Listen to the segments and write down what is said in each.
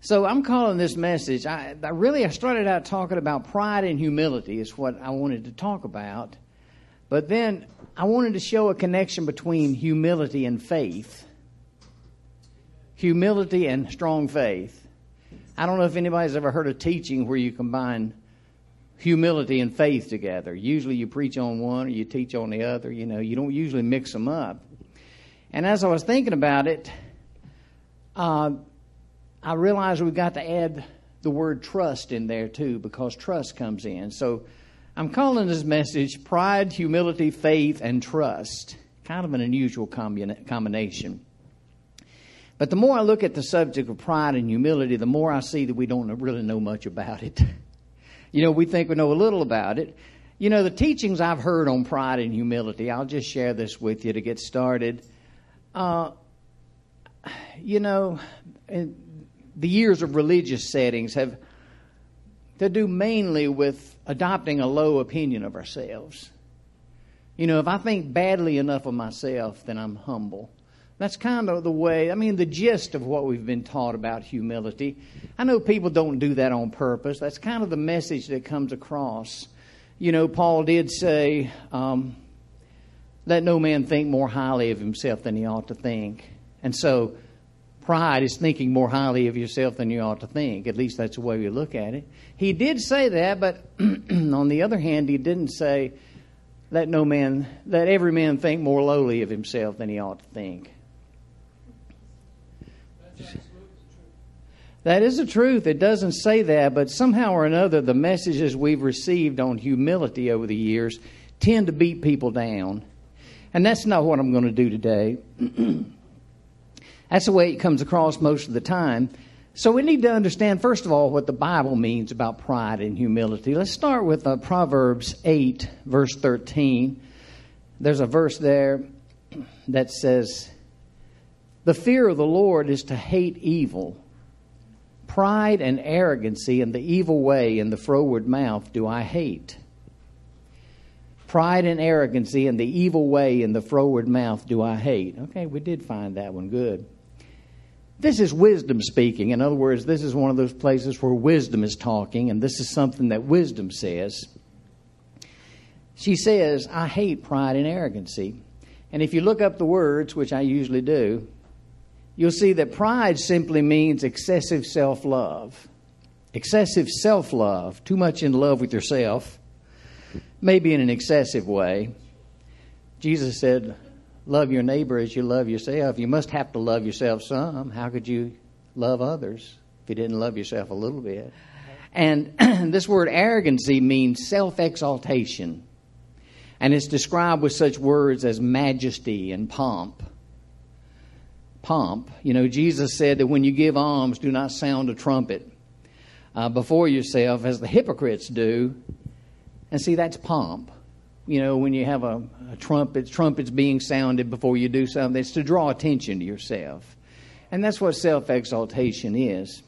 So I'm calling this message, I started out talking about pride and humility is what I wanted to talk about. But then I wanted to show a connection between humility and faith. Humility and strong faith. I don't know if anybody's ever heard of teaching where you combine humility and faith together. Usually you preach on one or you teach on the other. You know, you don't usually mix them up. And as I was thinking about it, I realized we've got to add the word trust in there too, because trust comes in. So I'm calling this message Pride, Humility, Faith, and Trust. Kind of an unusual combination. But the more I look at the subject of pride and humility, the more I see that we don't really know much about it. You know, we think we know a little about it. You know, the teachings I've heard on pride and humility, I'll just share this with you to get started. You know, the years of religious settings have to do mainly with adopting a low opinion of ourselves. You know, if I think badly enough of myself, then I'm humble. That's kind of the way, the gist of what we've been taught about humility. I know people don't do that on purpose. That's kind of the message that comes across. You know, Paul did say, let no man think more highly of himself than he ought to think. And so pride is thinking more highly of yourself than you ought to think. At least that's the way we look at it. He did say that, but on the other hand, he didn't say, let every man think more lowly of himself than he ought to think. That is the truth. It doesn't say that, but somehow or another, the messages we've received on humility over the years tend to beat people down. And that's not what I'm going to do today. That's the way it comes across most of the time. So we need to understand, first of all, what the Bible means about pride and humility. Let's start with Proverbs 8, verse 13. There's a verse there that says, the fear of the Lord is to hate evil. Pride and arrogancy and the evil way and the froward mouth do I hate. Pride and arrogancy and the evil way and the froward mouth do I hate. Okay, we did find that one. Good. This is wisdom speaking. In other words, this is one of those places where wisdom is talking, and this is something that wisdom says. She says, I hate pride and arrogancy. And if you look up the words, which I usually do, you'll see that pride simply means excessive self-love. Excessive self-love, too much in love with yourself, maybe in an excessive way. Jesus said, love your neighbor as you love yourself. You must have to love yourself some. How could you love others if you didn't love yourself a little bit? And this word arrogancy means self-exaltation. And it's described with such words as majesty and pomp. Pomp. You know, Jesus said that when you give alms, do not sound a trumpet before yourself as the hypocrites do. And see, that's pomp. You know, when you have a trumpets being sounded before you do something, it's to draw attention to yourself. And that's what self-exaltation is.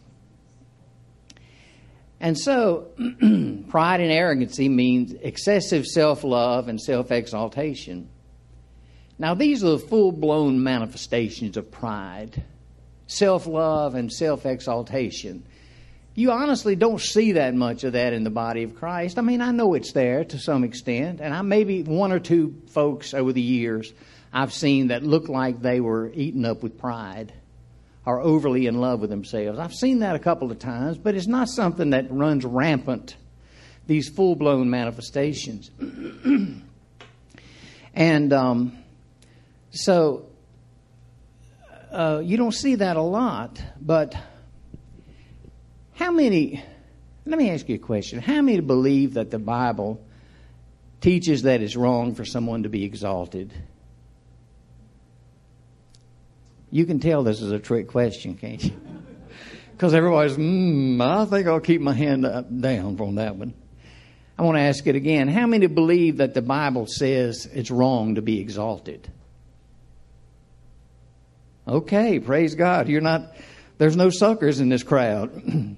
And so, pride and arrogancy means excessive self-love and self-exaltation. Now, these are the full-blown manifestations of pride, self-love and self-exaltation. You honestly don't see that much of that in the body of Christ. I know it's there to some extent, and maybe one or two folks over the years I've seen that look like they were eaten up with pride or overly in love with themselves. I've seen that a couple of times, but it's not something that runs rampant, these full-blown manifestations. And so you don't see that a lot, but let me ask you a question. How many believe that the Bible teaches that it's wrong for someone to be exalted? You can tell this is a trick question, can't you? Because everybody's, I think I'll keep my hand down on that one. I want to ask it again. How many believe that the Bible says it's wrong to be exalted? Okay, praise God. There's no suckers in this crowd.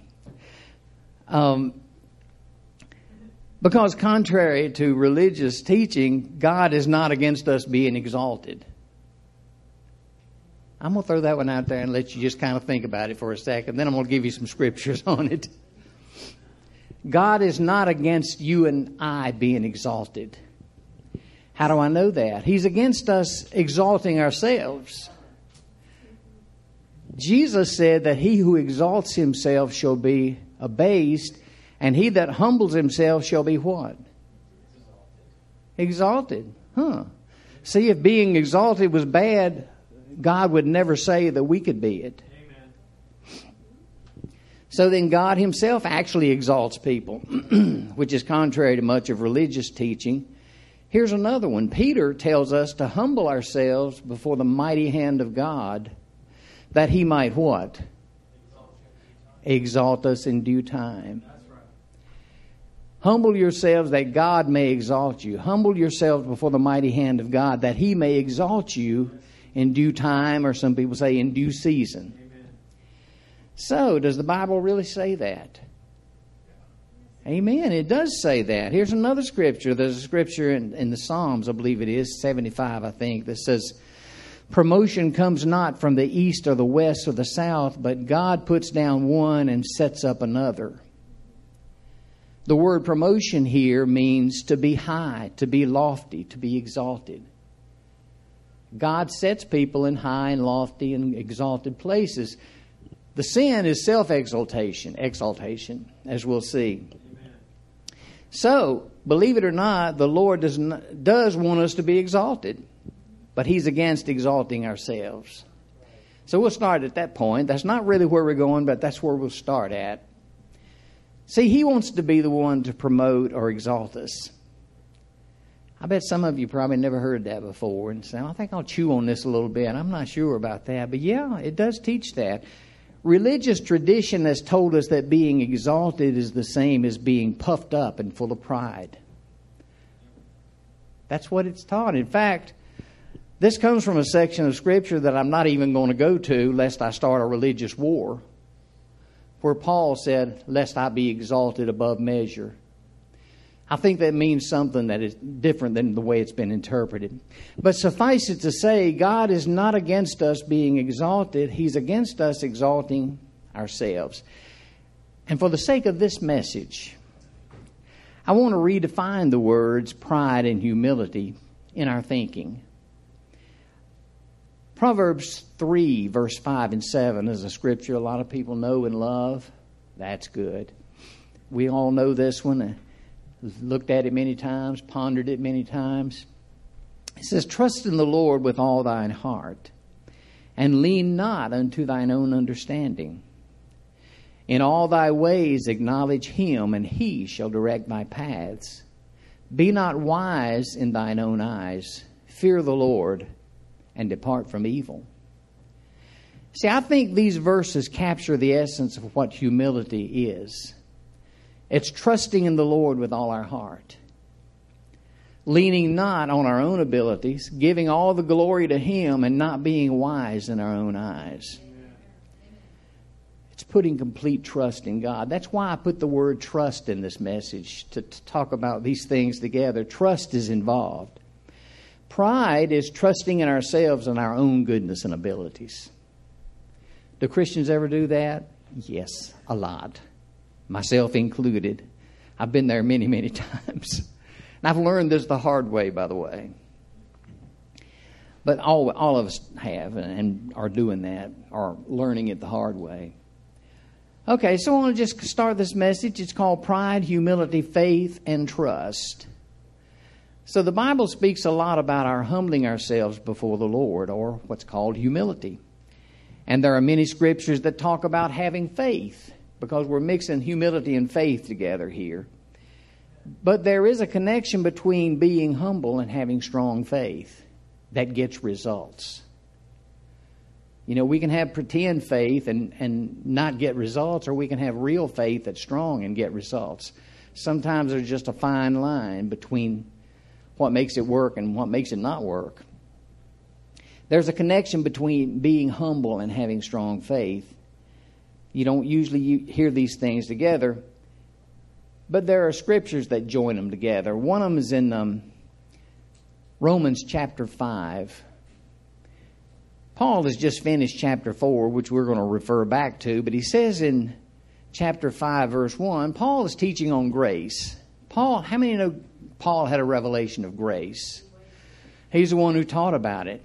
Because contrary to religious teaching, God is not against us being exalted. I'm going to throw that one out there and let you just kind of think about it for a second. Then I'm going to give you some scriptures on it. God is not against you and I being exalted. How do I know that? He's against us exalting ourselves. Jesus said that he who exalts himself shall be abased, and he that humbles himself shall be what? Exalted. See, if being exalted was bad, God would never say that we could be it. So then God himself actually exalts people, which is contrary to much of religious teaching. Here's another one. Peter tells us to humble ourselves before the mighty hand of God, that he might what? Exalt us in due time. Humble yourselves that God may exalt you. Humble yourselves before the mighty hand of God, that he may exalt you in due time, or some people say in due season. So, does the Bible really say that? Amen. It does say that. Here's another scripture. There's a scripture in the Psalms, I believe it is, 75, I think, that says, promotion comes not from the east or the west or the south, but God puts down one and sets up another. The word promotion here means to be high, to be lofty, to be exalted. God sets people in high and lofty and exalted places. The sin is self-exaltation, as we'll see. Amen. So, believe it or not, the Lord does want us to be exalted, but he's against exalting ourselves. So we'll start at that point. That's not really where we're going, but that's where we'll start at. See, he wants to be the one to promote or exalt us. I bet some of you probably never heard that before and say, I think I'll chew on this a little bit. I'm not sure about that. But yeah, it does teach that. Religious tradition has told us that being exalted is the same as being puffed up and full of pride. That's what it's taught. In fact, this comes from a section of Scripture that I'm not even going to go to lest I start a religious war, where Paul said, lest I be exalted above measure. I think that means something that is different than the way it's been interpreted. But suffice it to say, God is not against us being exalted. He's against us exalting ourselves. And for the sake of this message, I want to redefine the words pride and humility in our thinking. Proverbs 3, verse 5 and 7 is a scripture a lot of people know and love. That's good. We all know this one. Looked at it many times, pondered it many times. It says, trust in the Lord with all thine heart, and lean not unto thine own understanding. In all thy ways acknowledge him, and he shall direct thy paths. Be not wise in thine own eyes. Fear the Lord, and depart from evil. See, I think these verses capture the essence of what humility is. It's trusting in the Lord with all our heart. Leaning not on our own abilities, giving all the glory to him, and not being wise in our own eyes. It's putting complete trust in God. That's why I put the word trust in this message, to talk about these things together. Trust is involved. Pride is trusting in ourselves and our own goodness and abilities. Do Christians ever do that? Yes, a lot. Myself included. I've been there many, many times. And I've learned this the hard way, by the way. But all of us have and are doing that, or learning it the hard way. Okay, so I want to just start this message. It's called Pride, Humility, Faith, and Trust. So the Bible speaks a lot about our humbling ourselves before the Lord, or what's called humility. And there are many scriptures that talk about having faith, because we're mixing humility and faith together here. But there is a connection between being humble and having strong faith that gets results. You know, we can have pretend faith and not get results, or we can have real faith that's strong and get results. Sometimes there's just a fine line between what makes it work and what makes it not work. There's a connection between being humble and having strong faith. You don't usually hear these things together, but there are scriptures that join them together. One of them is in Romans chapter 5. Paul has just finished chapter 4, which we're going to refer back to, but he says in chapter 5, verse 1, Paul is teaching on grace. How many know Paul had a revelation of grace? He's the one who taught about it.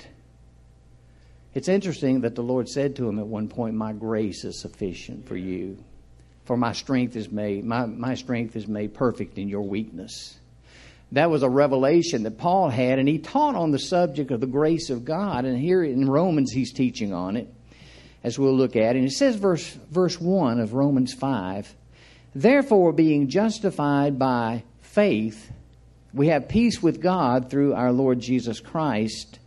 It's interesting that the Lord said to him at one point, my grace is sufficient for you, for my strength is made perfect in your weakness. That was a revelation that Paul had, and he taught on the subject of the grace of God. And here in Romans, he's teaching on it, as we'll look at. And it says, verse 1 of Romans 5, therefore, being justified by faith, we have peace with God through our Lord Jesus Christ,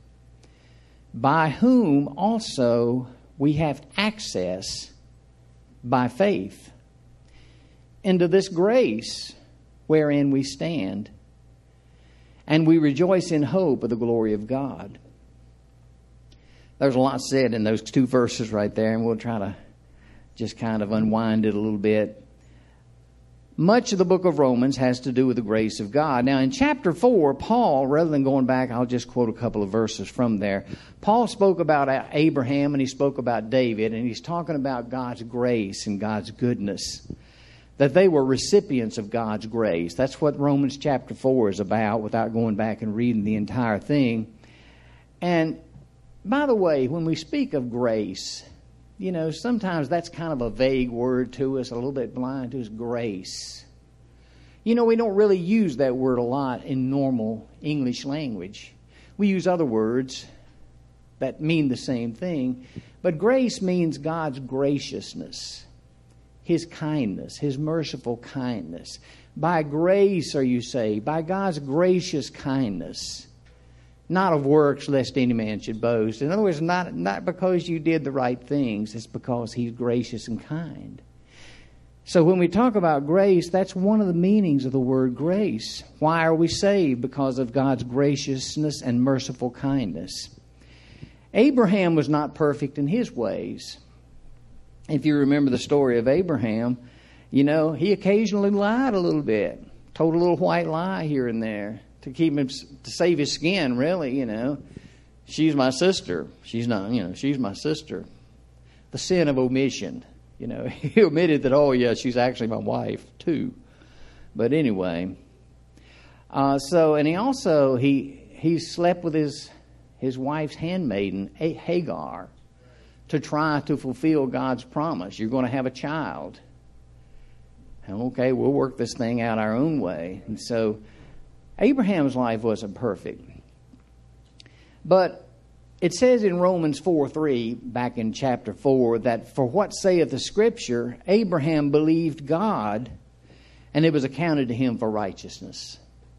by whom also we have access by faith into this grace wherein we stand. And we rejoice in hope of the glory of God. There's a lot said in those two verses right there, and we'll try to just kind of unwind it a little bit. Much of the book of Romans has to do with the grace of God. Now, in chapter 4, Paul, rather than going back, I'll just quote a couple of verses from there. Paul spoke about Abraham and he spoke about David, and he's talking about God's grace and God's goodness, that they were recipients of God's grace. That's what Romans chapter 4 is about, without going back and reading the entire thing. And by the way, when we speak of grace, you know, sometimes that's kind of a vague word to us, a little bit blind to us, grace. You know, we don't really use that word a lot in normal English language. We use other words that mean the same thing. But grace means God's graciousness, His kindness, His merciful kindness. By grace are you saved, by God's gracious kindness. Not of works, lest any man should boast. In other words, not because you did the right things. It's because He's gracious and kind. So when we talk about grace, that's one of the meanings of the word grace. Why are we saved? Because of God's graciousness and merciful kindness. Abraham was not perfect in his ways. If you remember the story of Abraham, you know, he occasionally lied a little bit. Told a little white lie here and there. To keep him, to save his skin, really, you know. She's my sister. She's not, you know, she's my sister. The sin of omission. You know, he admitted that, oh, yeah, she's actually my wife, too. But anyway. And he also, he slept with his wife's handmaiden, Hagar, to try to fulfill God's promise. You're going to have a child. Okay, we'll work this thing out our own way. And so Abraham's life wasn't perfect. But it says in Romans 4:3, back in chapter 4, that for what saith the Scripture, Abraham believed God, and it was accounted to him for righteousness.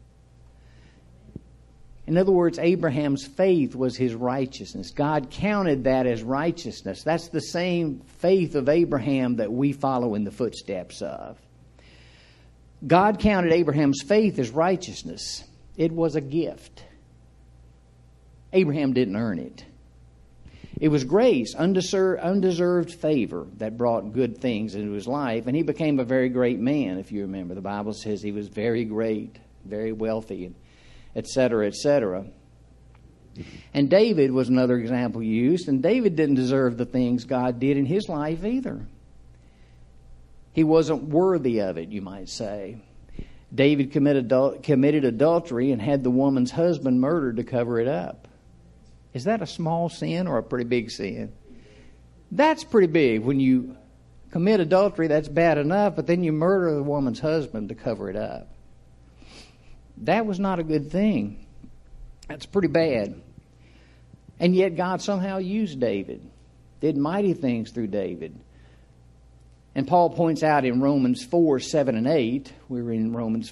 In other words, Abraham's faith was his righteousness. God counted that as righteousness. That's the same faith of Abraham that we follow in the footsteps of. God counted Abraham's faith as righteousness. It was a gift. Abraham didn't earn it. It was grace, undeserved favor that brought good things into his life, and he became a very great man, if you remember. The Bible says he was very great, very wealthy, etc., etc. And David was another example used, and David didn't deserve the things God did in his life either. He wasn't worthy of it, you might say. David committed adultery and had the woman's husband murdered to cover it up. Is that a small sin or a pretty big sin? That's pretty big. When you commit adultery, that's bad enough, but then you murder the woman's husband to cover it up. That was not a good thing. That's pretty bad. And yet God somehow used David, did mighty things through David. And Paul points out in Romans 4:7-8, we were in Romans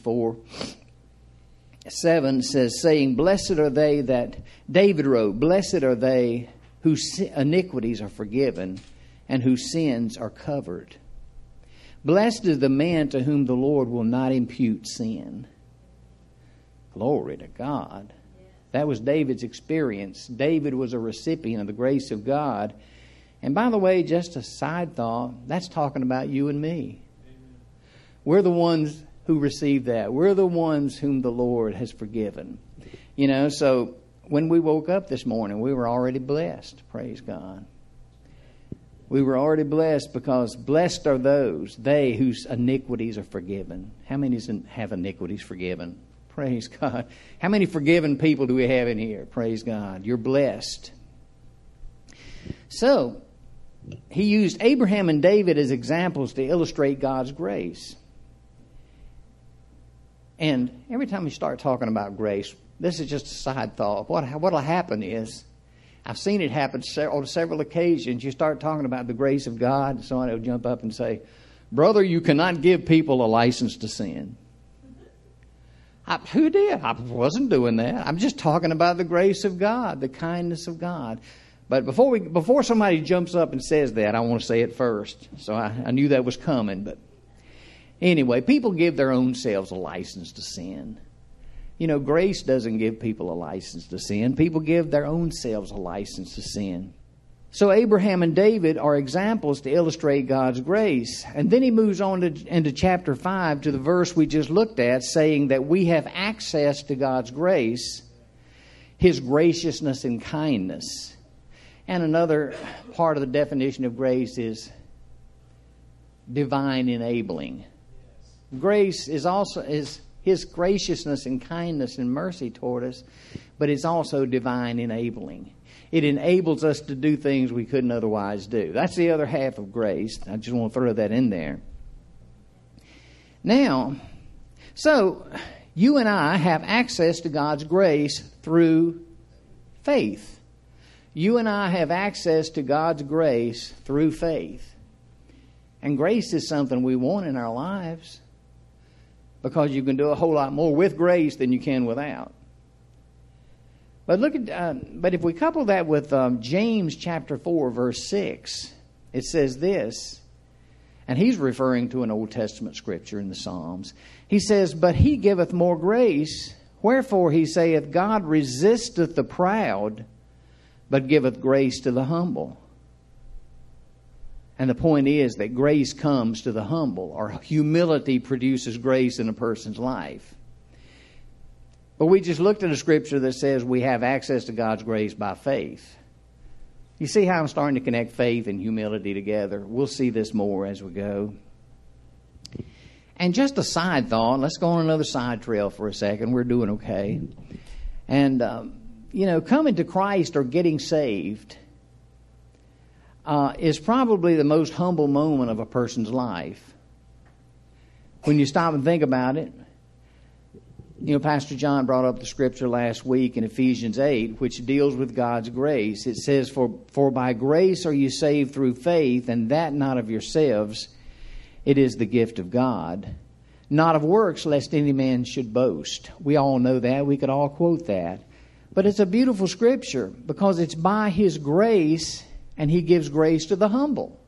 4:7, says, saying, blessed are they that, David wrote, blessed are they whose iniquities are forgiven and whose sins are covered. Blessed is the man to whom the Lord will not impute sin. Glory to God. That was David's experience. David was a recipient of the grace of God. And by the way, just a side thought, that's talking about you and me. Amen. We're the ones who receive that. We're the ones whom the Lord has forgiven. You know, so when we woke up this morning, we were already blessed. Praise God. We were already blessed because blessed are they whose iniquities are forgiven. How many have iniquities forgiven? Praise God. How many forgiven people do we have in here? Praise God. You're blessed. So, he used Abraham and David as examples to illustrate God's grace. And every time you start talking about grace, this is just a side thought. What will happen is, I've seen it happen on several occasions. You start talking about the grace of God, and someone will jump up and say, "Brother, you cannot give people a license to sin." Who did? I wasn't doing that. I'm just talking about the grace of God, the kindness of God. But before somebody jumps up and says that, I want to say it first. So I knew that was coming. But anyway, people give their own selves a license to sin. You know, grace doesn't give people a license to sin. People give their own selves a license to sin. So Abraham and David are examples to illustrate God's grace. And then he moves on into chapter 5 to the verse we just looked at, saying that we have access to God's grace, His graciousness and kindness. And another part of the definition of grace is divine enabling. Grace is His graciousness and kindness and mercy toward us, but it's also divine enabling. It enables us to do things we couldn't otherwise do. That's the other half of grace. I just want to throw that in there. Now, so you and I have access to God's grace through faith. You and I have access to God's grace through faith. And grace is something we want in our lives, because you can do a whole lot more with grace than you can without. But if we couple that with James chapter 4, verse 6, it says this, and he's referring to an Old Testament scripture in the Psalms. He says, "But he giveth more grace, wherefore he saith, God resisteth the proud, but giveth grace to the humble." And the point is that grace comes to the humble, or humility produces grace in a person's life. But we just looked at a scripture that says we have access to God's grace by faith. You see how I'm starting to connect faith and humility together? We'll see this more as we go. And just a side thought, let's go on another side trail for a second. We're doing okay. And, coming to Christ or getting saved is probably the most humble moment of a person's life. When you stop and think about it, Pastor John brought up the scripture last week in Ephesians 8, which deals with God's grace. It says, For by grace are you saved through faith, and that not of yourselves. It is the gift of God, not of works, lest any man should boast. We all know that. We could all quote that. But it's a beautiful scripture because it's by His grace, and He gives grace to the humble.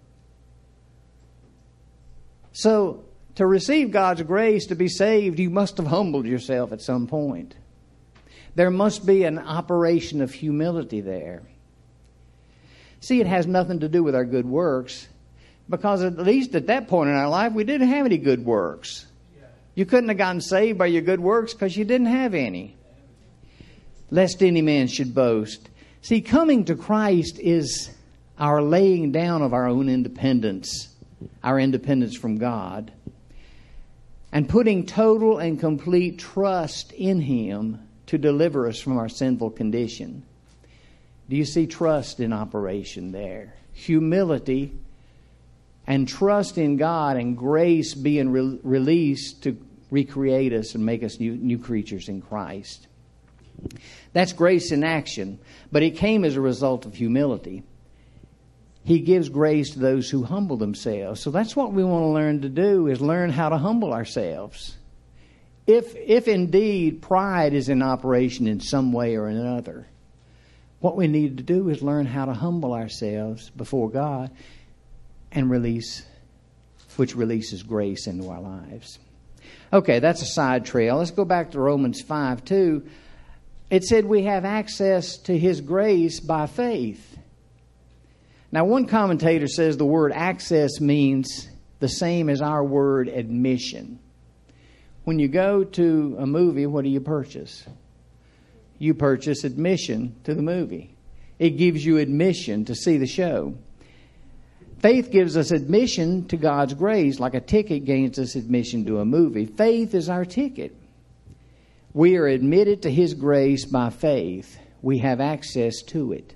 So, to receive God's grace, to be saved, you must have humbled yourself at some point. There must be an operation of humility there. See, it has nothing to do with our good works, because at least at that point in our life, we didn't have any good works. You couldn't have gotten saved by your good works because you didn't have any. Lest any man should boast. See, coming to Christ is our laying down of our own independence, our independence from God, and putting total and complete trust in Him to deliver us from our sinful condition. Do you see trust in operation there? Humility and trust in God and grace being released to recreate us and make us new creatures in Christ. That's grace in action, but it came as a result of humility. He gives grace to those who humble themselves. So that's what we want to learn to do, is learn how to humble ourselves. If indeed pride is in operation in some way or another, what we need to do is learn how to humble ourselves before God and which releases grace into our lives. Okay, that's a side trail. Let's go back to Romans 5:2. It said we have access to His grace by faith. Now, one commentator says the word access means the same as our word admission. When you go to a movie, what do you purchase? you purchase admission to the movie. It gives you admission to see the show. Faith gives us admission to God's grace, like a ticket gains us admission to a movie. Faith is our ticket. We are admitted to His grace by faith. We have access to it.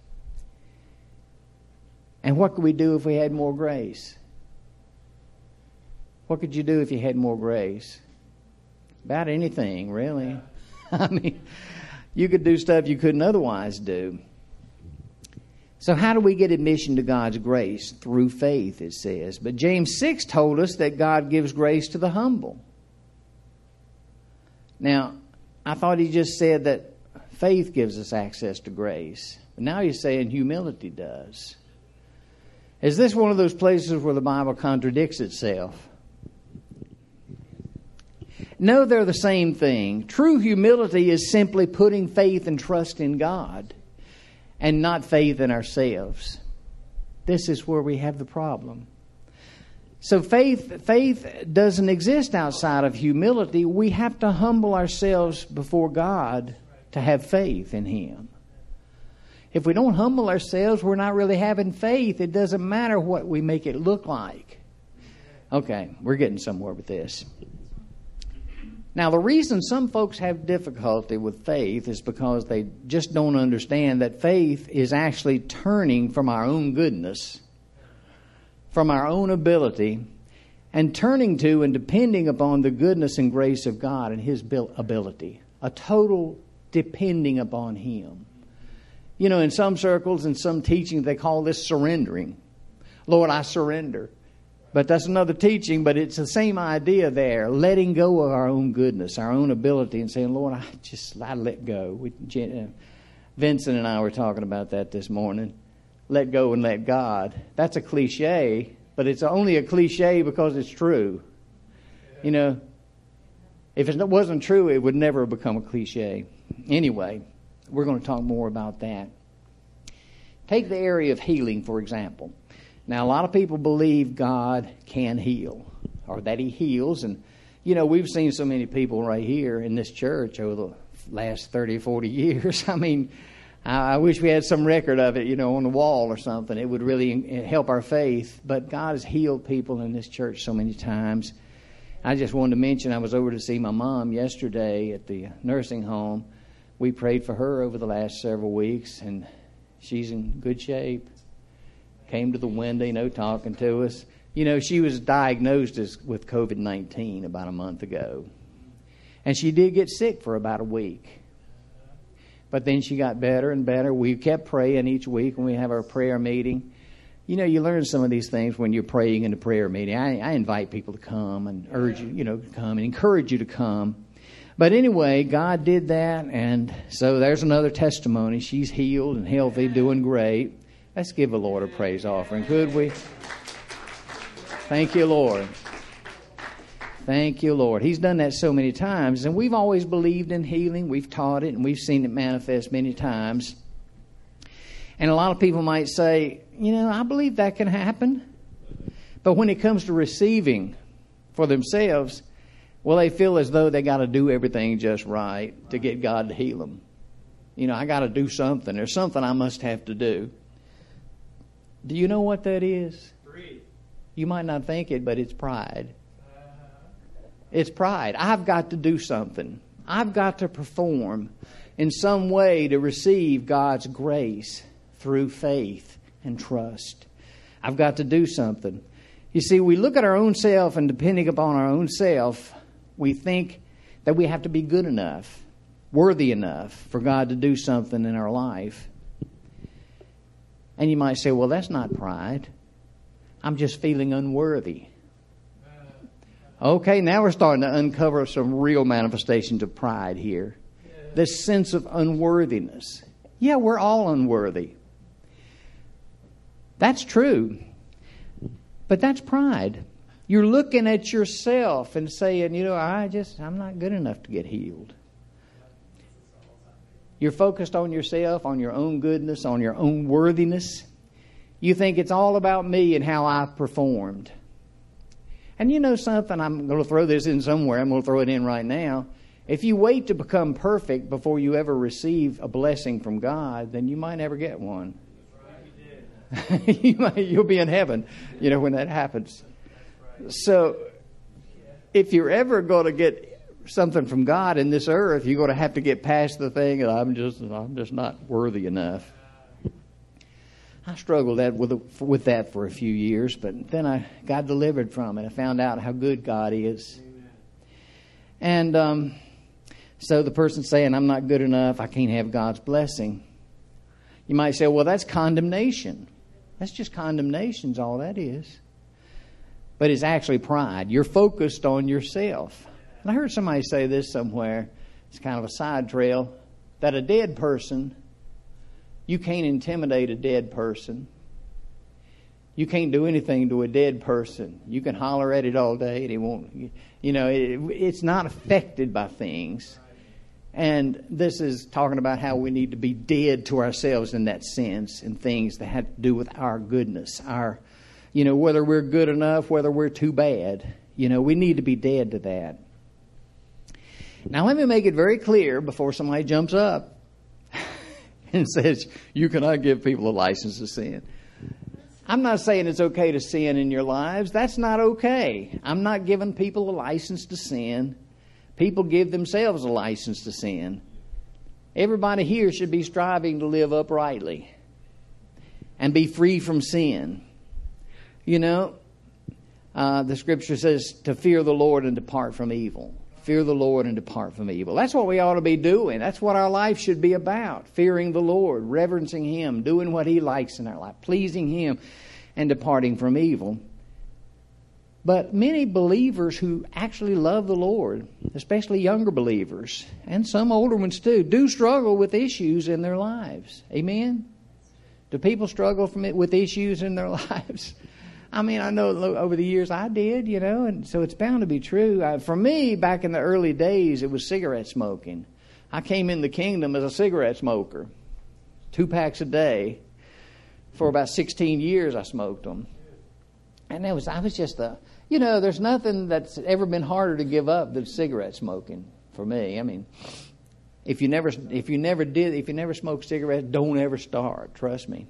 And what could we do if we had more grace? What could you do if you had more grace? About anything, really. I mean, you could do stuff you couldn't otherwise do. So how do we get admission to God's grace? Through faith, it says. But James 6 told us that God gives grace to the humble. Now, I thought he just said that faith gives us access to grace. But now he's saying humility does. Is this one of those places where the Bible contradicts itself? No, they're the same thing. True humility is simply putting faith and trust in God and not faith in ourselves. This is where we have the problem. So faith doesn't exist outside of humility. We have to humble ourselves before God to have faith in Him. If we don't humble ourselves, we're not really having faith. It doesn't matter what we make it look like. Okay, we're getting somewhere with this. Now, the reason some folks have difficulty with faith is because they just don't understand that faith is actually turning from our own goodness, from our own ability, and turning to and depending upon the goodness and grace of God and His ability. A total depending upon Him. You know, in some circles and some teaching, they call this surrendering. Lord, I surrender. But that's another teaching, but it's the same idea there. Letting go of our own goodness, our own ability, and saying, Lord, I let go. Vincent and I were talking about that this morning. Let go and let God. That's a cliche, but it's only a cliche because it's true. You know, if it wasn't true, it would never become a cliche. Anyway, we're going to talk more about that. Take the area of healing, for example. Now, a lot of people believe God can heal, or that He heals. And, you know, we've seen so many people right here in this church over the last 30, 40 years. I mean, I wish we had some record of it, you know, on the wall or something. It would really help our faith. But God has healed people in this church so many times. I just wanted to mention I was over to see my mom yesterday at the nursing home. We prayed for her over the last several weeks, and she's in good shape. Came to the window, you know, talking to us. You know, she was diagnosed with COVID-19 about a month ago. And she did get sick for about a week. But then she got better and better. We kept praying each week when we have our prayer meeting. You know, you learn some of these things when you're praying in a prayer meeting. I invite people to come and urge you, you know, to come and encourage you to come. But anyway, God did that. And so there's another testimony. She's healed and healthy, doing great. Let's give the Lord a praise offering, could we? Thank you, Lord. Thank you, Lord. He's done that so many times, and we've always believed in healing. We've taught it, and we've seen it manifest many times. And a lot of people might say, you know, I believe that can happen. But when it comes to receiving for themselves, well, they feel as though they got to do everything just right to get God to heal them. You know, I got to do something. There's something I must have to do. Do you know what that is? You might not think it, but it's pride. It's pride. I've got to do something. I've got to perform in some way to receive God's grace through faith and trust. I've got to do something. You see, we look at our own self, and depending upon our own self, we think that we have to be good enough, worthy enough for God to do something in our life. And you might say, well, that's not pride. I'm just feeling unworthy. Okay, now we're starting to uncover some real manifestations of pride here. This sense of unworthiness. Yeah, we're all unworthy. That's true. But that's pride. You're looking at yourself and saying, you know, I'm not good enough to get healed. You're focused on yourself, on your own goodness, on your own worthiness. You think it's all about me and how I've performed. And you know something, I'm going to throw this in somewhere. I'm going to throw it in right now. If you wait to become perfect before you ever receive a blessing from God, then you might never get one. You'll be in heaven, when that happens. So if you're ever going to get something from God in this earth, you're going to have to get past the thing that I'm just not worthy enough. I struggled with that for a few years, but then I got delivered from it. I found out how good God is. And so the person saying, I'm not good enough, I can't have God's blessing. You might say, well, that's condemnation. That's just condemnation's all that is. But it's actually pride. You're focused on yourself. And I heard somebody say this somewhere, it's kind of a side trail, that a dead person, you can't intimidate a dead person. You can't do anything to a dead person. You can holler at it all day and it won't, it's not affected by things. And this is talking about how we need to be dead to ourselves in that sense, in things that have to do with our goodness, whether we're good enough, whether we're too bad. We need to be dead to that. Now, let me make it very clear before somebody jumps up and says, you cannot give people a license to sin. I'm not saying it's okay to sin in your lives. That's not okay. I'm not giving people a license to sin. People give themselves a license to sin. Everybody here should be striving to live uprightly and be free from sin. The Scripture says to fear the Lord and depart from evil. Fear the Lord and depart from evil. That's what we ought to be doing. That's what our life should be about. Fearing the Lord, reverencing Him, doing what He likes in our life, pleasing Him, and departing from evil. But many believers who actually love the Lord, especially younger believers, and some older ones too, do struggle with issues in their lives. Amen? Do people struggle with issues in their lives? I mean, I know over the years I did, and so it's bound to be true. For me, back in the early days, it was cigarette smoking. I came in the kingdom as a cigarette smoker. 2 packs a day. For about 16 years, I smoked them. And I was just there's nothing that's ever been harder to give up than cigarette smoking for me. I mean, if you never smoked cigarettes, don't ever start. Trust me.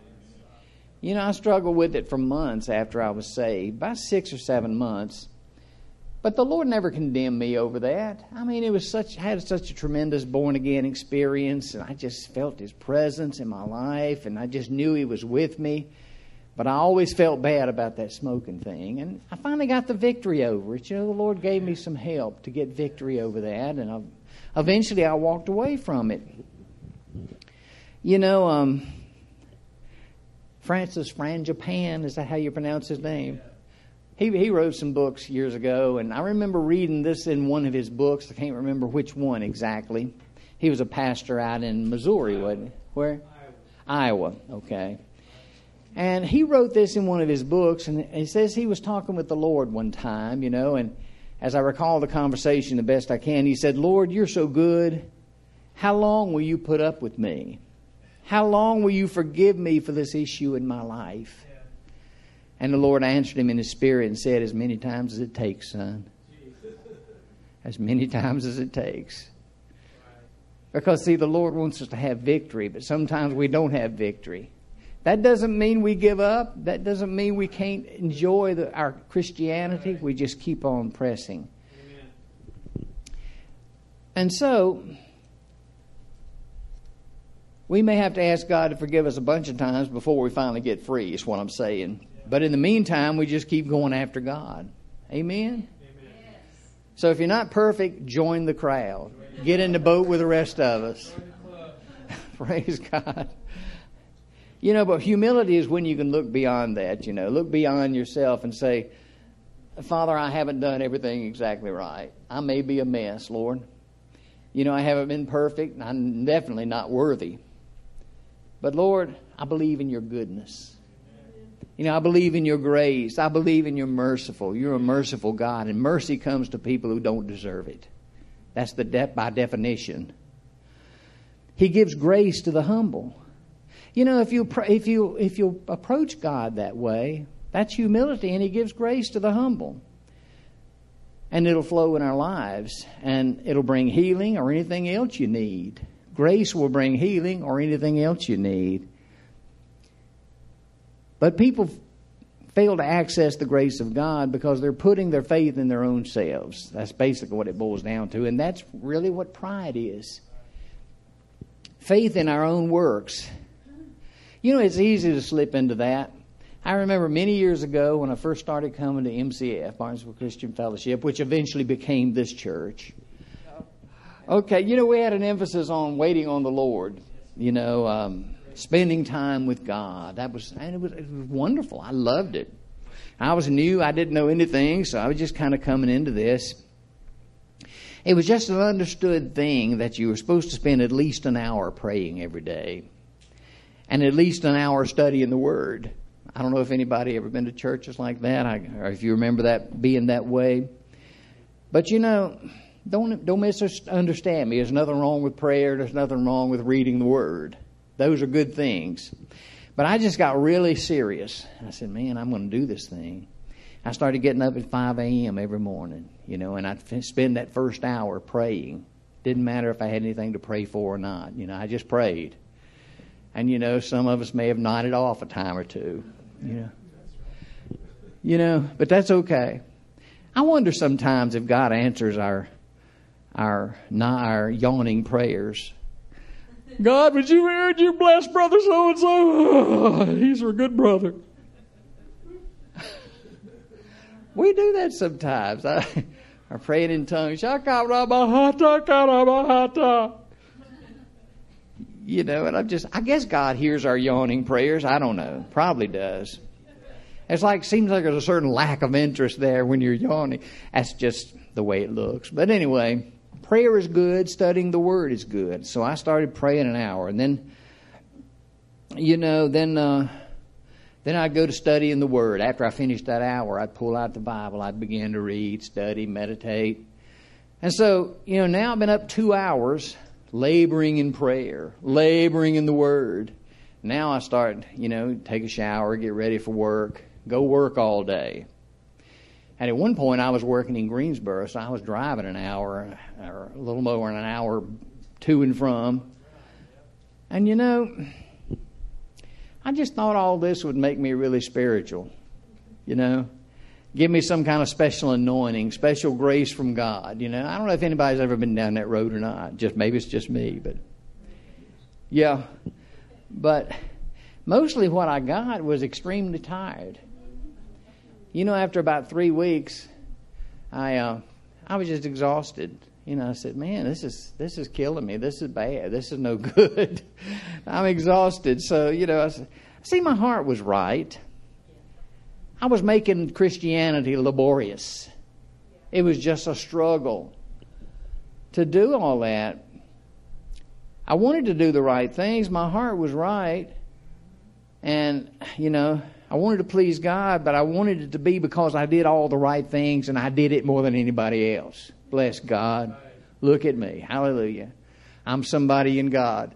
I struggled with it for months after I was saved, about 6 or 7 months. But the Lord never condemned me over that. I mean, had such a tremendous born-again experience, and I just felt His presence in my life, and I just knew He was with me. But I always felt bad about that smoking thing. And I finally got the victory over it. The Lord gave me some help to get victory over that, and eventually I walked away from it. Francis Frangipane, is that how you pronounce his name? He wrote some books years ago, and I remember reading this in one of his books. I can't remember which one exactly. He was a pastor out in Missouri, wasn't he? Where? Iowa, okay. And he wrote this in one of his books, and he says he was talking with the Lord one time, and as I recall the conversation the best I can, he said, Lord, you're so good. How long will you put up with me? How long will you forgive me for this issue in my life? Yeah. And the Lord answered him in His Spirit and said, as many times as it takes, son. As many times as it takes. Because, see, the Lord wants us to have victory, but sometimes we don't have victory. That doesn't mean we give up. That doesn't mean we can't enjoy our Christianity. We just keep on pressing. Amen. And so we may have to ask God to forgive us a bunch of times before we finally get free, is what I'm saying. But in the meantime, we just keep going after God. Amen? Amen. So if you're not perfect, join the crowd. Get in the boat with the rest of us. Praise God. But humility is when you can look beyond that, look beyond yourself and say, Father, I haven't done everything exactly right. I may be a mess, Lord. I haven't been perfect. I'm definitely not worthy. But Lord, I believe in your goodness. I believe in your grace. I believe in your merciful. You're a merciful God, and mercy comes to people who don't deserve it. That's by definition. He gives grace to the humble. If you approach God that way, that's humility, and He gives grace to the humble. And it'll flow in our lives. And it'll bring healing or anything else you need. Grace will bring healing or anything else you need. But people fail to access the grace of God because they're putting their faith in their own selves. That's basically what it boils down to. And that's really what pride is. Faith in our own works. You know, it's easy to slip into that. I remember many years ago when I first started coming to MCF, Barnesville Christian Fellowship, which eventually became this church. Okay, you know, we had an emphasis on waiting on the Lord, you know, spending time with God. It was wonderful. I loved it. I was new. I didn't know anything, so I was just kind of coming into this. It was just an understood thing that you were supposed to spend at least an hour praying every day and at least an hour studying the Word. I don't know if anybody ever been to churches like that, or if you remember that being that way. But you know, don't misunderstand me. There's nothing wrong with prayer. There's nothing wrong with reading the Word. Those are good things. But I just got really serious. I said, man, I'm going to do this thing. I started getting up at 5 a.m. every morning, you know, and I'd spend that first hour praying. Didn't matter if I had anything to pray for or not. You know, I just prayed. And, you know, some of us may have nodded off a time or two. You know, but that's okay. I wonder sometimes if God answers our yawning prayers. God, would you bless brother so and so? He's a good brother. We do that sometimes. I praying in tongues. You know, and I guess God hears our yawning prayers. I don't know. Probably does. Seems like there's a certain lack of interest there when you're yawning. That's just the way it looks. But anyway, prayer is good. Studying the Word is good. So I started praying an hour. And then, you know, then I'd go to studying the Word. After I finished that hour, I'd pull out the Bible. I'd begin to read, study, meditate. And so, you know, now I've been up 2 hours laboring in prayer, laboring in the Word. Now I start, you know, take a shower, get ready for work, go work all day. And at one point I was working in Greensboro, so I was driving an hour or a little more than an hour to and from. And, you know, I just thought all this would make me really spiritual, you know. Give me some kind of special anointing, special grace from God. You know, I don't know if anybody's ever been down that road or not. Maybe it's just me, but yeah. But mostly what I got was extremely tired. You know, after about 3 weeks, I was just exhausted. You know, I said, man, this is killing me. This is bad. This is no good. I'm exhausted. So, you know, my heart was right. I was making Christianity laborious. It was just a struggle to do all that. I wanted to do the right things. My heart was right. And, you know, I wanted to please God, but I wanted it to be because I did all the right things and I did it more than anybody else. Bless God. Look at me. Hallelujah. I'm somebody in God.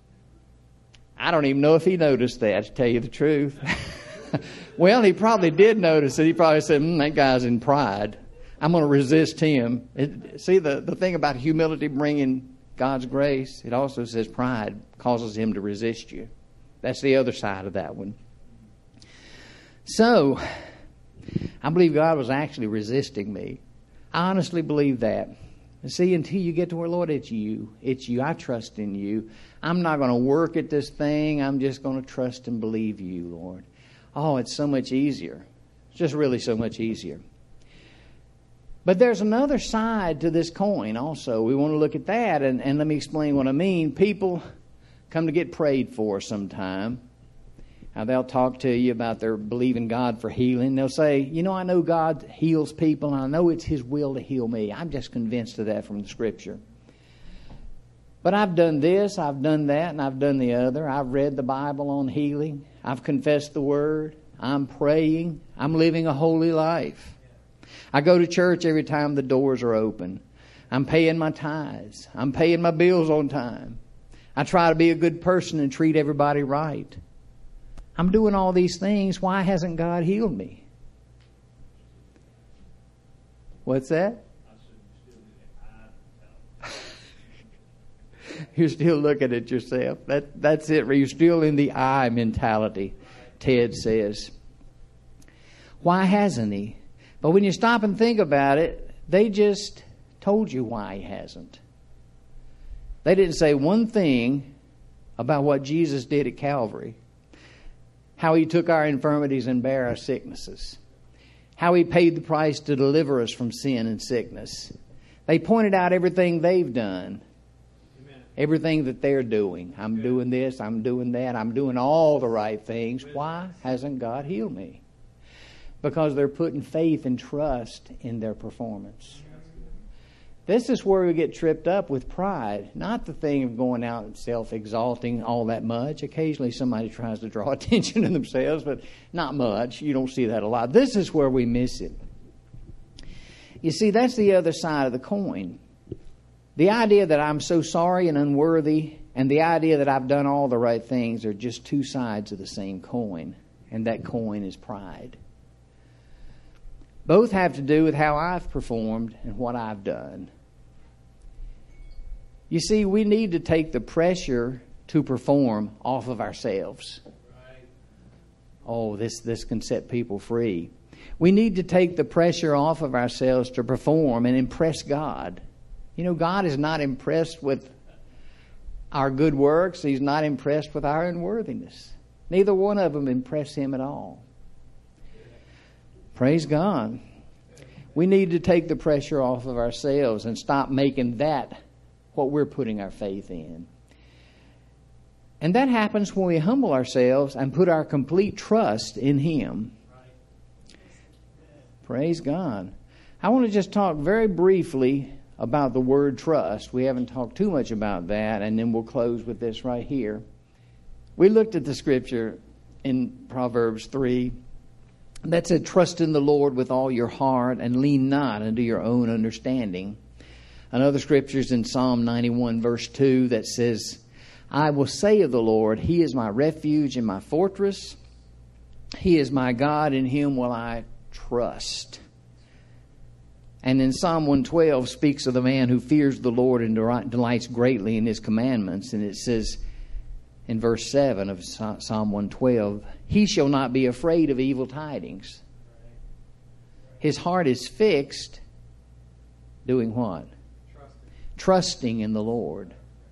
I don't even know if He noticed that, to tell you the truth. Well, He probably did notice it. He probably said, that guy's in pride. I'm going to resist him. See, the thing about humility bringing God's grace, it also says pride causes him to resist you. That's the other side of that one. So, I believe God was actually resisting me. I honestly believe that. See, until you get to where, Lord, it's you. It's you. I trust in you. I'm not going to work at this thing. I'm just going to trust and believe you, Lord. Oh, it's so much easier. It's just really so much easier. But there's another side to this coin also. We want to look at that, and let me explain what I mean. People come to get prayed for sometime. Now, they'll talk to you about their believing God for healing. They'll say, you know, I know God heals people, and I know it's His will to heal me. I'm just convinced of that from the Scripture. But I've done this, I've done that, and I've done the other. I've read the Bible on healing. I've confessed the Word. I'm praying. I'm living a holy life. I go to church every time the doors are open. I'm paying my tithes. I'm paying my bills on time. I try to be a good person and treat everybody right. I'm doing all these things. Why hasn't God healed me? What's that? You're still looking at yourself. That's it. You're still in the I mentality, Ted says. Why hasn't he? But when you stop and think about it, they just told you why he hasn't. They didn't say one thing about what Jesus did at Calvary. How he took our infirmities and bare our sicknesses. How he paid the price to deliver us from sin and sickness. They pointed out everything they've done. Amen. Everything that they're doing. I'm doing this, I'm doing that, I'm doing all the right things. Why hasn't God healed me? Because they're putting faith and trust in their performance. This is where we get tripped up with pride. Not the thing of going out and self-exalting all that much. Occasionally somebody tries to draw attention to themselves, but not much. You don't see that a lot. This is where we miss it. You see, that's the other side of the coin. The idea that I'm so sorry and unworthy, and the idea that I've done all the right things are just two sides of the same coin. And that coin is pride. Both have to do with how I've performed and what I've done. You see, we need to take the pressure to perform off of ourselves. Oh, this can set people free. We need to take the pressure off of ourselves to perform and impress God. You know, God is not impressed with our good works. He's not impressed with our unworthiness. Neither one of them impress Him at all. Praise God. We need to take the pressure off of ourselves and stop making that what we're putting our faith in. And that happens when we humble ourselves and put our complete trust in Him. Praise God. I want to just talk very briefly about the word trust. We haven't talked too much about that, and then we'll close with this right here. We looked at the scripture in Proverbs 3 that said, trust in the Lord with all your heart and lean not unto your own understanding. Another scripture is in Psalm 91 verse 2 that says, I will say of the Lord, He is my refuge and my fortress. He is my God, in Him will I trust. And in Psalm 112 speaks of the man who fears the Lord and delights greatly in His commandments. And it says in verse 7 of Psalm 112, He shall not be afraid of evil tidings. His heart is fixed, doing what? Trusting in the Lord.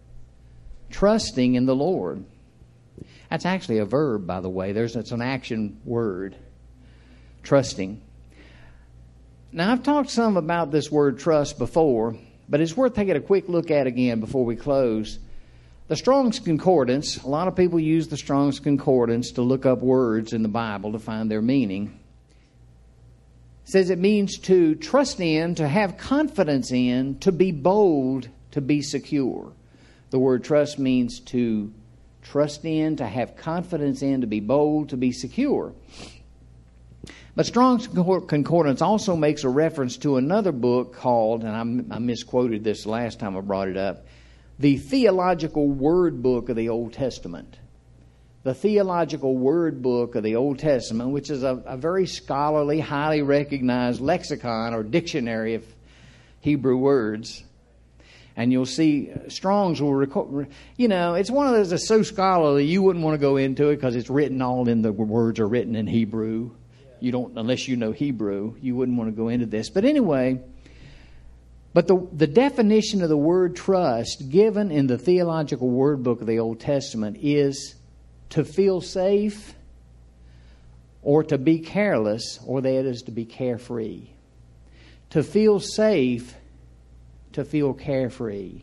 Trusting in the Lord. That's actually a verb, by the way. It's an action word. Trusting. Now, I've talked some about this word trust before, but it's worth taking a quick look at again before we close. The Strong's Concordance, a lot of people use the Strong's Concordance to look up words in the Bible to find their meaning. It says it means to trust in, to have confidence in, to be bold, to be secure. The word trust means to trust in, to have confidence in, to be bold, to be secure. But Strong's Concordance also makes a reference to another book called, and I misquoted this last time I brought it up, the Theological Word Book of the Old Testament. The Theological Word Book of the Old Testament, which is a very scholarly, highly recognized lexicon or dictionary of Hebrew words. And you'll see Strong's will record, it's one of those that's so scholarly you wouldn't want to go into it because it's written all in the words are written in Hebrew. You don't, unless you know Hebrew, you wouldn't want to go into this. But anyway, but the definition of the word trust given in the Theological Word Book of the Old Testament is to feel safe or to be careless, or that is to be carefree. To feel safe, to feel carefree.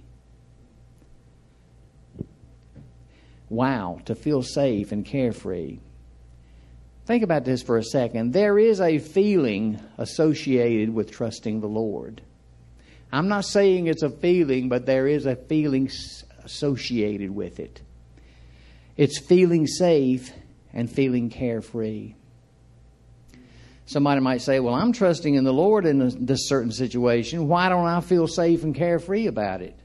Wow, to feel safe and carefree. Think about this for a second. There is a feeling associated with trusting the Lord. I'm not saying it's a feeling, but there is a feeling associated with it. It's feeling safe and feeling carefree. Somebody might say, well, I'm trusting in the Lord in this certain situation. Why don't I feel safe and carefree about it?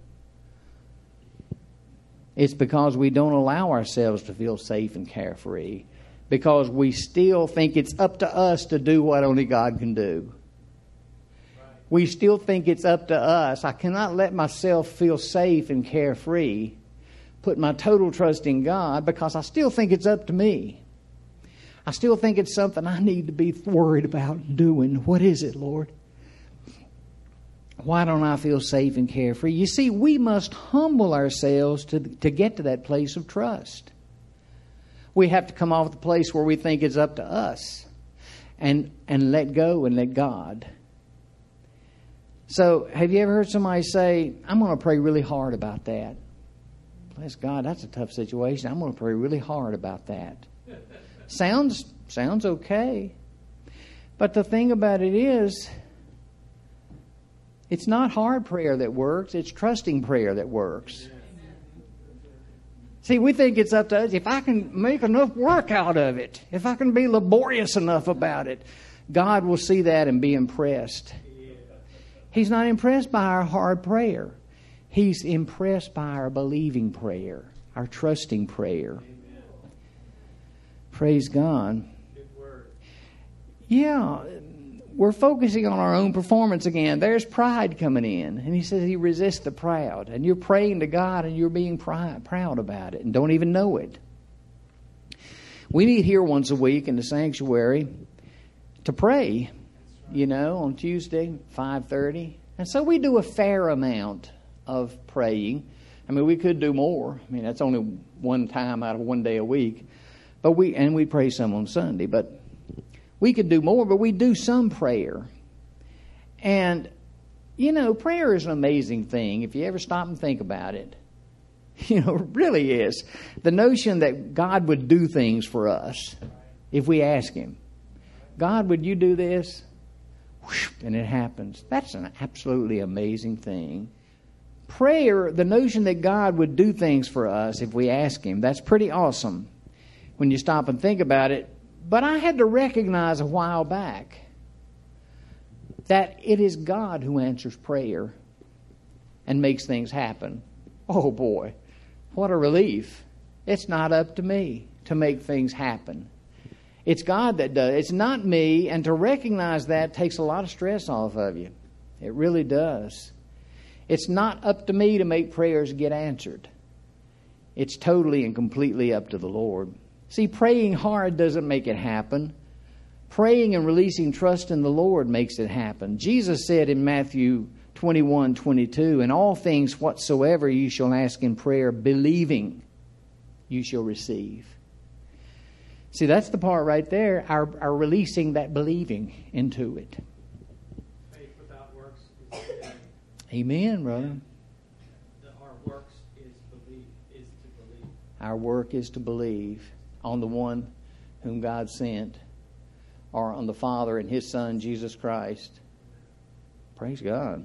It's because we don't allow ourselves to feel safe and carefree. Because we still think it's up to us to do what only God can do. We still think it's up to us. I cannot let myself feel safe and carefree, put my total trust in God, because I still think it's up to me. I still think it's something I need to be worried about doing. What is it, Lord? Why don't I feel safe and carefree? You see, we must humble ourselves to get to that place of trust. We have to come off the place where we think it's up to us and let go and let God. So, have you ever heard somebody say, I'm going to pray really hard about that? Bless God, that's a tough situation. I'm going to pray really hard about that. Sounds okay. But the thing about it is, it's not hard prayer that works. It's trusting prayer that works. See, we think it's up to us. If I can make enough work out of it, if I can be laborious enough about it, God will see that and be impressed. He's not impressed by our hard prayer. He's impressed by our believing prayer, our trusting prayer. Praise God. Yeah, we're focusing on our own performance again. There's pride coming in. And he says he resists the proud. And you're praying to God and you're being proud about it and don't even know it. We meet here once a week in the sanctuary to pray, on Tuesday, 5:30. And so we do a fair amount of praying. I mean, we could do more. I mean, that's only one time out of one day a week. But we pray some on Sunday. But we could do more, but we do some prayer. And, prayer is an amazing thing if you ever stop and think about it. It really is. The notion that God would do things for us if we ask Him. God, would you do this? And it happens. That's an absolutely amazing thing. Prayer, the notion that God would do things for us if we ask Him, that's pretty awesome when you stop and think about it. But I had to recognize a while back that it is God who answers prayer and makes things happen. Oh boy, what a relief. It's not up to me to make things happen. It's God that does. It's not me, and to recognize that takes a lot of stress off of you. It really does. It's not up to me to make prayers get answered. It's totally and completely up to the Lord. See, praying hard doesn't make it happen. Praying and releasing trust in the Lord makes it happen. Jesus said in Matthew 21:22, "In all things whatsoever you shall ask in prayer, believing, you shall receive." See, that's the part right there, our releasing that believing into it. Faith without works is dead. Amen, brother. Our works is to believe. Our work is to believe on the one whom God sent, or on the Father and His Son, Jesus Christ. Praise God.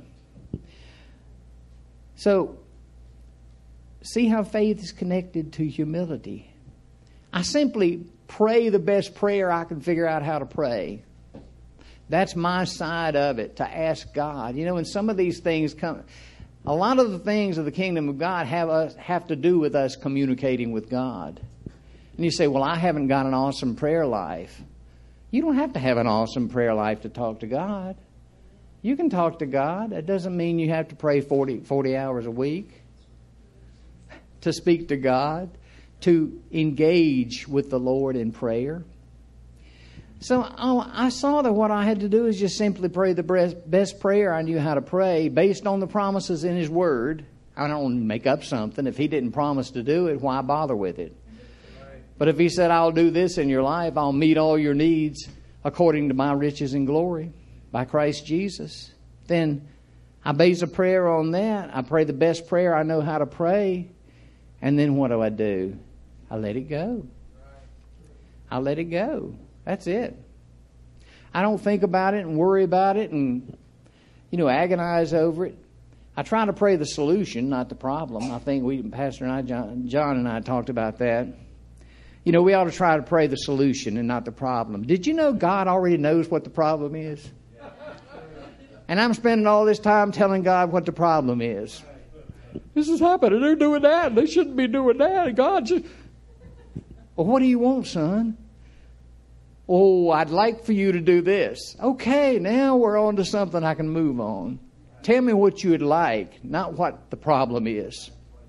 So, see how faith is connected to humility. I simply pray the best prayer I can figure out how to pray. That's my side of it, to ask God. And some of these things come... A lot of the things of the kingdom of God have to do with us communicating with God. And you say, well, I haven't got an awesome prayer life. You don't have to have an awesome prayer life to talk to God. You can talk to God. That doesn't mean you have to pray 40 hours a week to speak to God, to engage with the Lord in prayer. So I saw that what I had to do is just simply pray the best prayer I knew how to pray based on the promises in His Word. I don't make up something. If He didn't promise to do it, why bother with it? But if He said, I'll do this in your life, I'll meet all your needs according to my riches and glory by Christ Jesus, then I base a prayer on that. I pray the best prayer I know how to pray. And then what do? I let it go. I let it go. That's it. I don't think about it and worry about it and, agonize over it. I try to pray the solution, not the problem. I think Pastor and I, John and I talked about that. We ought to try to pray the solution and not the problem. Did you know God already knows what the problem is? And I'm spending all this time telling God what the problem is. This is happening. They're doing that. They shouldn't be doing that. And God just... Well, what do you want, son? Oh, I'd like for you to do this. Okay, now we're on to something I can move on. Tell me what you would like, not what the problem is.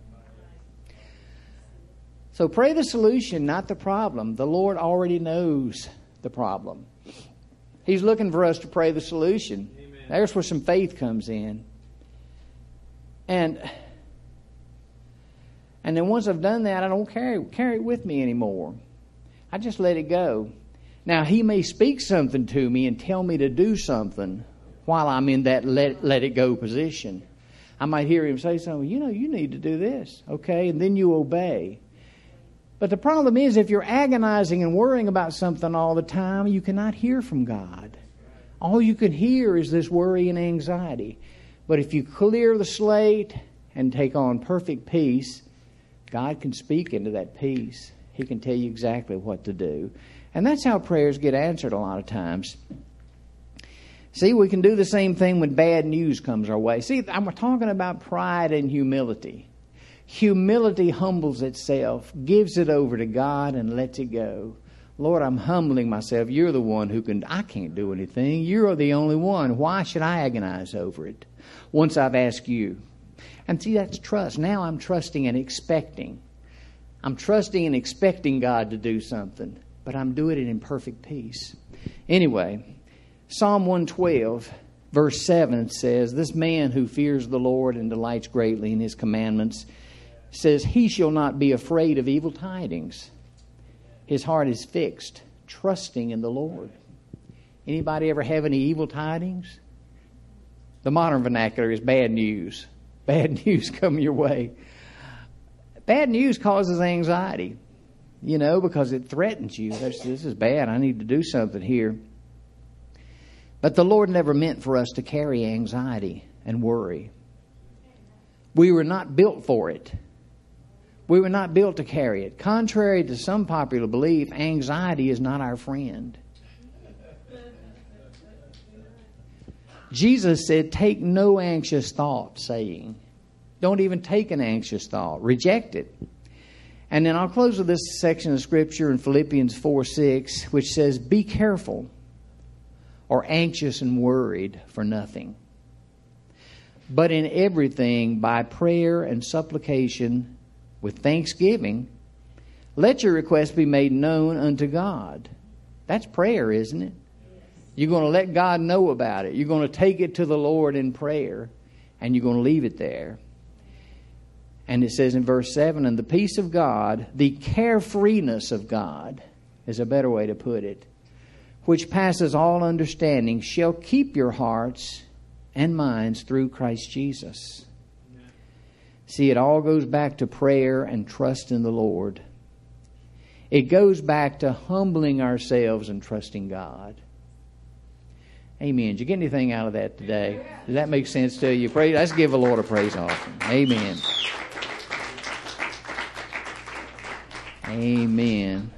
So pray the solution, not the problem. The Lord already knows the problem. He's looking for us to pray the solution. Amen. There's where some faith comes in. And then once I've done that, I don't carry it with me anymore. I just let it go. Now, He may speak something to me and tell me to do something while I'm in that let it go position. I might hear Him say something, you need to do this. Okay, and then you obey. But the problem is, if you're agonizing and worrying about something all the time, you cannot hear from God. All you can hear is this worry and anxiety. But if you clear the slate and take on perfect peace, God can speak into that peace. He can tell you exactly what to do. And that's how prayers get answered a lot of times. See, we can do the same thing when bad news comes our way. See, I'm talking about pride and humility. Humility humbles itself, gives it over to God, and lets it go. Lord, I'm humbling myself. You're the one I can't do anything. You're the only one. Why should I agonize over it once I've asked you? And see, that's trust. Now I'm trusting and expecting. I'm trusting and expecting God to do something, but I'm doing it in perfect peace. Anyway, Psalm 112, verse 7 says, this man who fears the Lord and delights greatly in His commandments says, he shall not be afraid of evil tidings. His heart is fixed, trusting in the Lord. Anybody ever have any evil tidings? The modern vernacular is bad news. Bad news come your way. Bad news causes anxiety, because it threatens you. This is bad. I need to do something here. But the Lord never meant for us to carry anxiety and worry. We were not built for it. We were not built to carry it. Contrary to some popular belief, anxiety is not our friend. Jesus said, take no anxious thought, saying, don't even take an anxious thought. Reject it. And then I'll close with this section of Scripture in Philippians 4:6, which says, be careful or anxious and worried for nothing, but in everything by prayer and supplication with thanksgiving, let your requests be made known unto God. That's prayer, isn't it? You're going to let God know about it. You're going to take it to the Lord in prayer, and you're going to leave it there. And it says in verse 7, and the peace of God, the carefreeness of God, is a better way to put it, which passes all understanding, shall keep your hearts and minds through Christ Jesus. Amen. See, it all goes back to prayer and trust in the Lord. It goes back to humbling ourselves and trusting God. Amen. Did you get anything out of that today? Does that make sense to you? Praise. Let's give the Lord a praise offering. Amen. Amen.